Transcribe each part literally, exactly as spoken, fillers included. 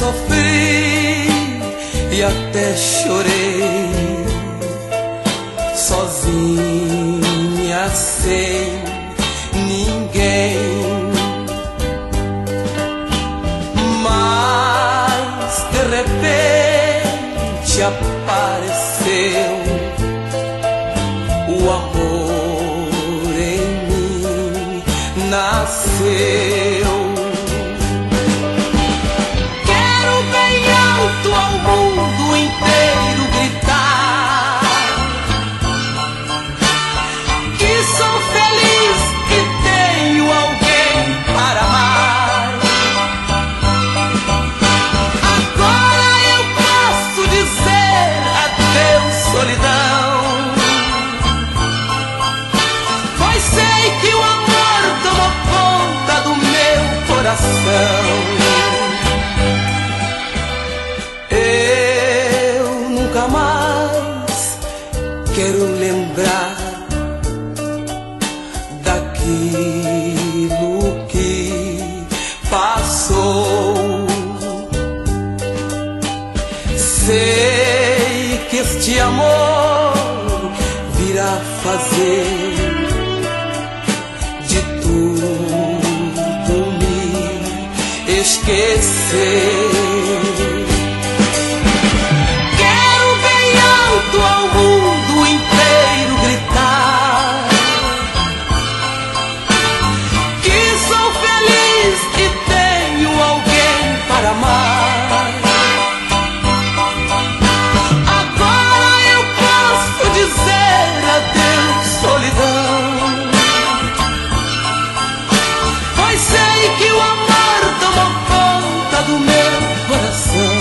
sofri e até chorei, sozinha, sem ninguém. Mas de repente apareceu o amor em mim, nasceu. Quero bem alto ao mundo inteiro gritar que sou feliz e tenho alguém para amar. Agora eu posso dizer adeus, solidão, pois sei que o amor tomou conta do meu coração. Eu nunca mais quero lembrar daquilo que passou. Sei que este amor virá fazer de tudo me esquecer. Quero bem alto ao mundo inteiro gritar que sou feliz e tenho alguém para amar. Agora eu posso dizer adeus, solidão, pois sei que o amor tomou conta do meu coração.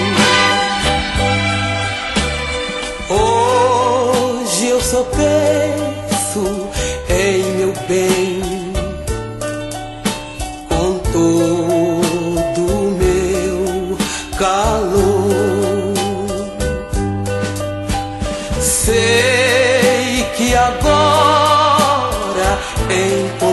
Hoje eu só penso em meu bem, com todo o meu calor. Sei que agora em